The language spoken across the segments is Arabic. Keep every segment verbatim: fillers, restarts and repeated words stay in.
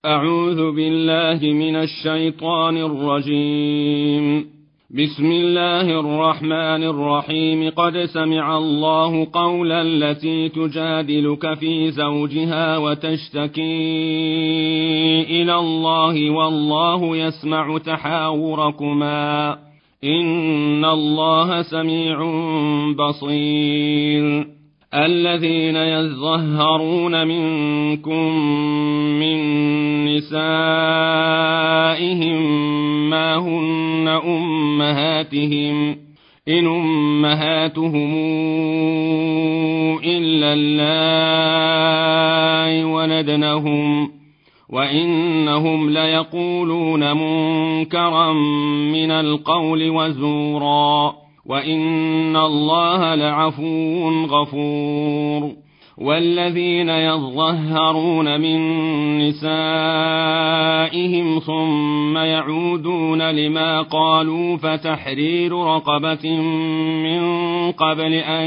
أعوذ بالله من الشيطان الرجيم. بسم الله الرحمن الرحيم. قد سمع الله قولا التي تجادلك في زوجها وتشتكي إلى الله والله يسمع تحاوركما إن الله سميع بصير. الذين يظهرون منكم من نسائهم ما هن أمهاتهم إن أمهاتهم إلا اللائي ولدنهم وإنهم ليقولون منكرا من القول وزورا وإن الله لعفو غفور. والذين يظهرون من نسائهم ثم يعودون لما قالوا فتحرير رقبة من قبل أن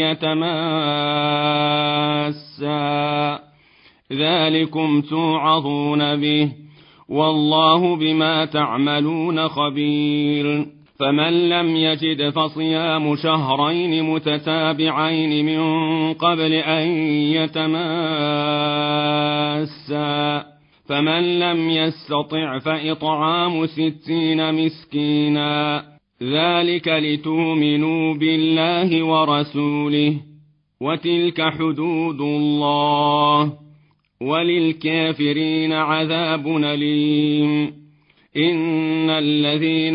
يتماسا ذلكم توعظون به والله بما تعملون خبير. فمن لم يجد فصيام شهرين متتابعين من قبل أن يتماسا فمن لم يستطع فإطعام ستين مسكينا ذلك لتؤمنوا بالله ورسوله وتلك حدود الله وللكافرين عذاب أليم. إن الذين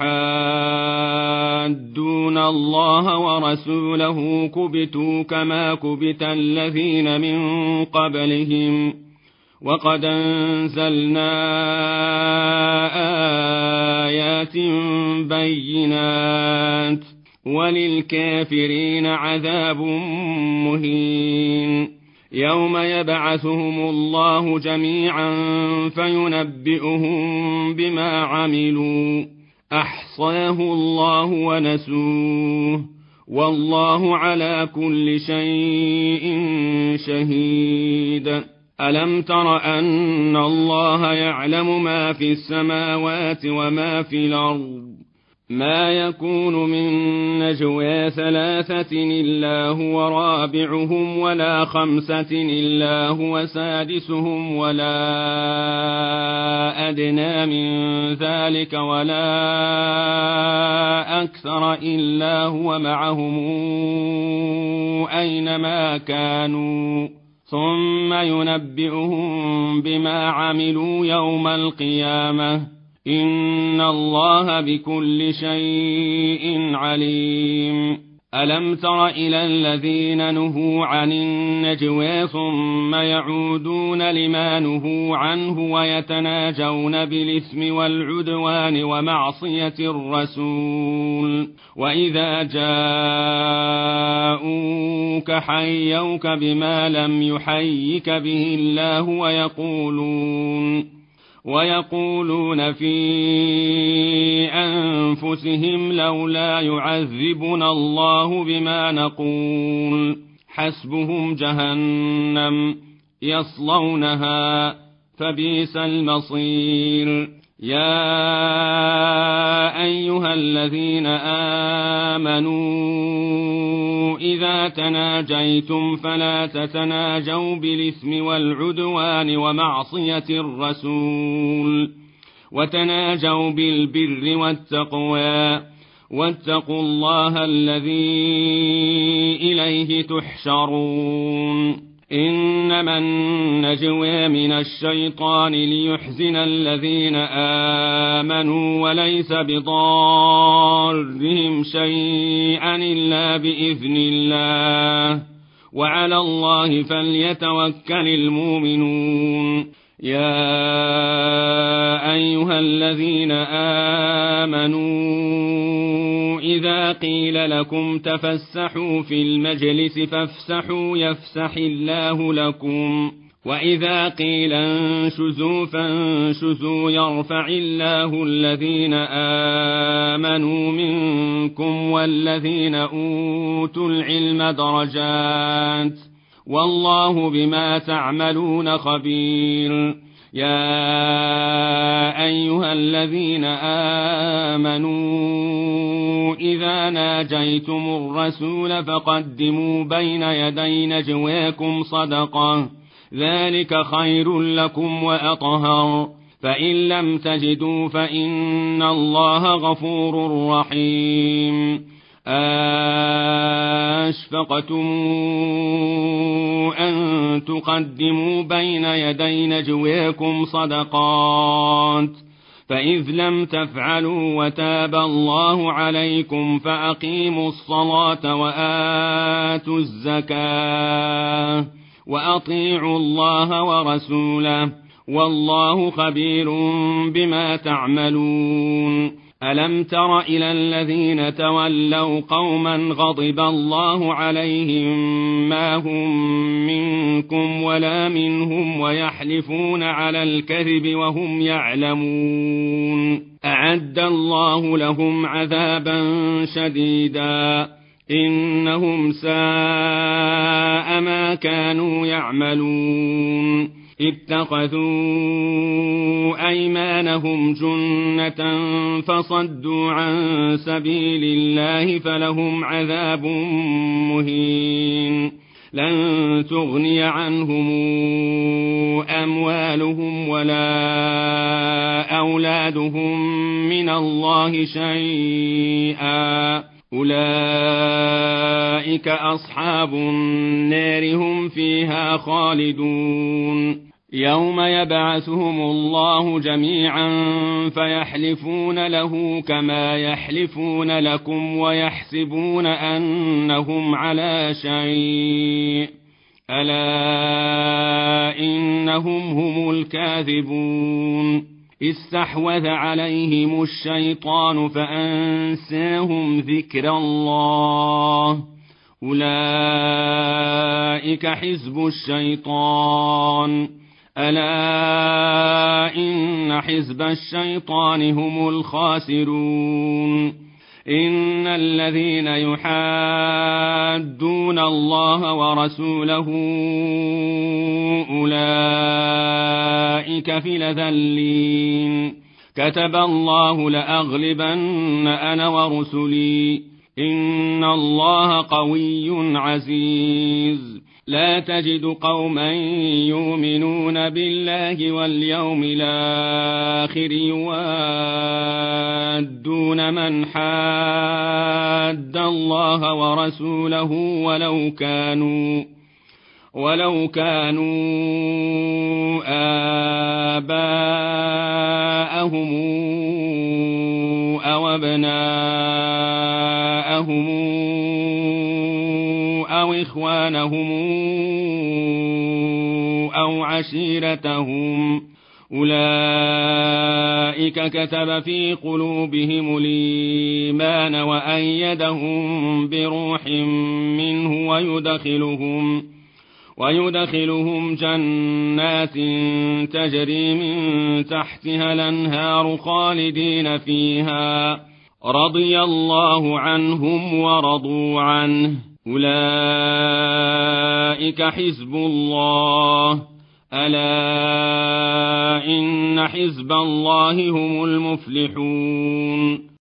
يحادون الله ورسوله كبتوا كما كبت الذين من قبلهم وقد أنزلنا آيات بينات وللكافرين عذاب مهين. يوم يبعثهم الله جميعا فينبئهم بما عملوا أحصاه الله ونسوه والله على كل شيء شهيد. ألم تر أن الله يعلم ما في السماوات وما في الأرض ما يكون من نجوى ثلاثة إلا هو رابعهم ولا خمسة إلا هو سادسهم ولا أدنى من ذلك ولا أكثر إلا هو معهم أينما كانوا ثم ينبئهم بما عملوا يوم القيامة إن الله بكل شيء عليم. ألم تر إلى الذين نهوا عن النجوى ثم يعودون لما نهوا عنه ويتناجون بالإثم والعدوان ومعصية الرسول وإذا جاءوك حيوك بما لم يحيك به الله ويقولون ويقولون في أنفسهم لولا يعذبنا الله بما نقول حسبهم جهنم يصلونها فبئس المصير. يا أيها الذين آمنوا إذا تناجيتم فلا تتناجوا بالإثم والعدوان ومعصية الرسول وتناجوا بالبر والتقوى واتقوا الله الذي إليه تحشرون. إنما النجوى من الشيطان ليحزن الذين آمنوا وليس بضارهم شيئا إلا بإذن الله وعلى الله فليتوكل المؤمنون. يا أيها الذين آمنوا إذا قيل لكم تفسحوا في المجلس فافسحوا يفسح الله لكم وإذا قيل انشزوا فانشزوا يرفع الله الذين آمنوا منكم والذين أوتوا العلم درجات والله بما تعملون خبير. يا أيها الذين آمنوا إذا ناجيتم الرسول فقدموا بين يدي نجواكم صدقة ذلك خير لكم وأطهر فإن لم تجدوا فإن الله غفور رحيم أشفقتم أن تقدموا بين يدي نجواكم صدقات فإذ لم تفعلوا وتاب الله عليكم فأقيموا الصلاة وآتوا الزكاة وأطيعوا الله ورسوله والله خبير بما تعملون ألم تر إلى الذين تولوا قوما غضب الله عليهم ما هم منكم ولا منهم ويحلفون على الكذب وهم يعلمون أعد الله لهم عذابا شديدا إنهم ساء ما كانوا يعملون اتخذوا أيمانهم جنة فصدوا عن سبيل الله فلهم عذاب مهين لن تغني عنهم أموالهم ولا أولادهم من الله شيئا أولئك أصحاب النار هم فيها خالدون يوم يبعثهم الله جميعا فيحلفون له كما يحلفون لكم ويحسبون أنهم على شيء ألا إنهم هم الكاذبون استحوذ عليهم الشيطان فأنساهم ذكر الله أولئك حزب الشيطان ألا إن حزب الشيطان هم الخاسرون إن الذين يحادون الله ورسوله أولئك في الأذلين كتب الله لأغلبن أنا ورسلي إن الله قوي عزيز لا تجد قوما يؤمنون بالله واليوم الآخر يوادون من حاد الله ورسوله ولو كانوا ولو كانوا آباءهم أو أبناءهم أو إخوانهم أو عشيرتهم أولئك كتب في قلوبهم الإيمان وأيدهم بروح منه ويدخلهم ويدخلهم جنات تجري من تحتها الأنهار خالدين فيها رضي الله عنهم ورضوا عنه أولئك حزب الله ألا إن حزب الله هم المفلحون